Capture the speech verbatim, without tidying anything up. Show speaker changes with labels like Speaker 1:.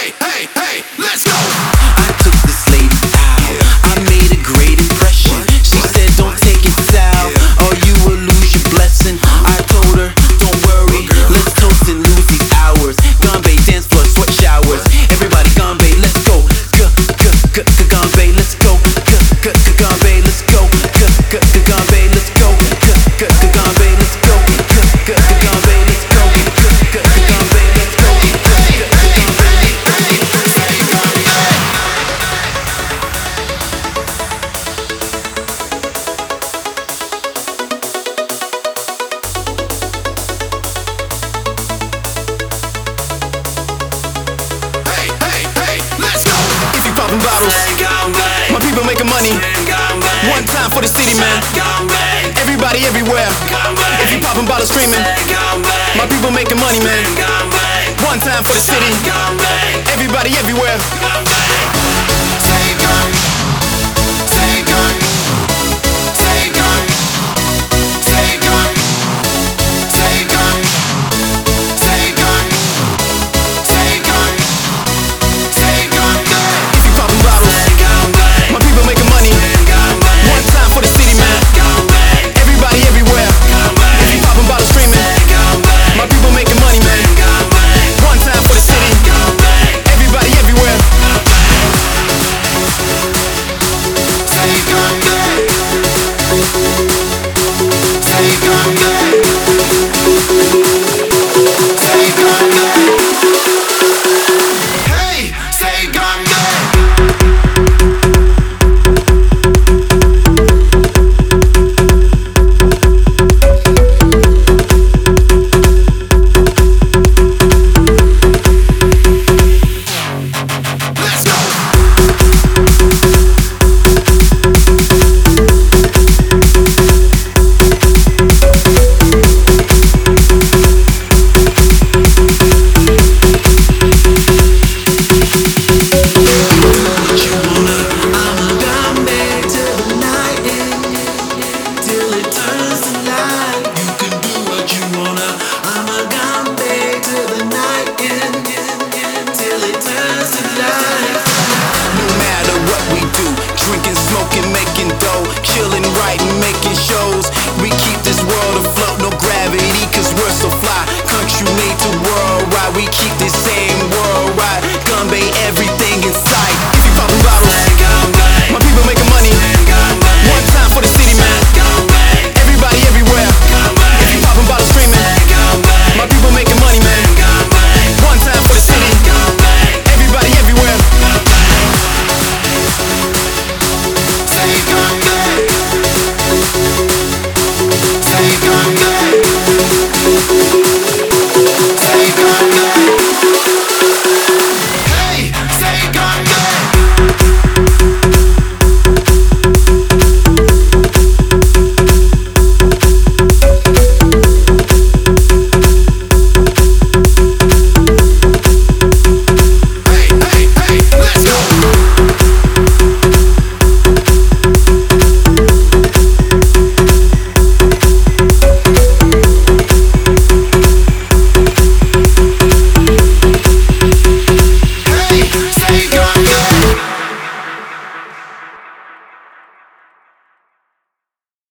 Speaker 1: hey, hey, hey, let's go. I took this lady out, I made a great impression. She said don't take it foul, or you will lose your blessing. I told her, don't worry, let's toast and lose these hours. Gombe dance floor, sweat showers. Everybody Gombe, let's go. Gombe, let's go. Gombe, let's go. Gombe, let's go. Gombe, let's go. Gombe, let's go. Popping bottles, my people making money. One time for the city, man. Everybody everywhere. If you popping bottles, screaming, my people making money, man. One time for the city.